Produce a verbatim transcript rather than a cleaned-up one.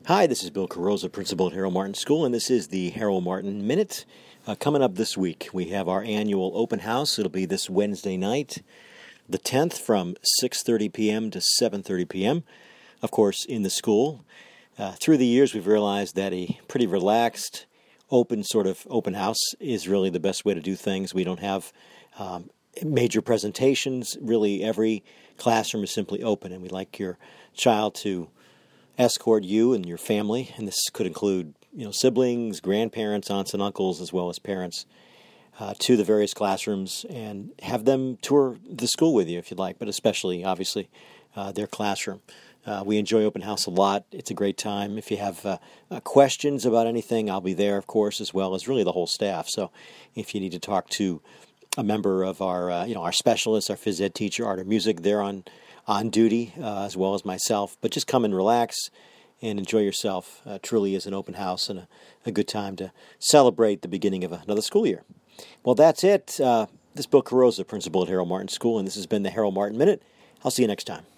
Hi, this is Bill Carrozza, principal at Harold Martin School, and this is the Harold Martin Minute. Uh, coming up this week, we have our annual open house. It'll be this Wednesday night, the tenth, from six thirty p.m. to seven thirty p.m., of course, in the school. Uh, through the years, we've realized that a pretty relaxed, open sort of open house is really the best way to do things. We don't have um, major presentations. Really, every classroom is simply open, and we'd like your child to escort you and your family, and this could include, you know, siblings, grandparents, aunts and uncles, as well as parents, uh, to the various classrooms, and have them tour the school with you if you'd like, but especially, obviously, uh, their classroom. Uh, we enjoy open house a lot. It's a great time. If you have uh, uh, questions about anything, I'll be there, of course, as well as really the whole staff. So if you need to talk to a member of our, uh, you know, our specialists, our phys ed teacher, art or music, they're on on duty, uh, as well as myself. But just come and relax and enjoy yourself. Uh, truly is an open house and a, a good time to celebrate the beginning of another school year. Well, that's it. Uh, this is Bill Carrozza, principal at Harold Martin School, and this has been the Harold Martin Minute. I'll see you next time.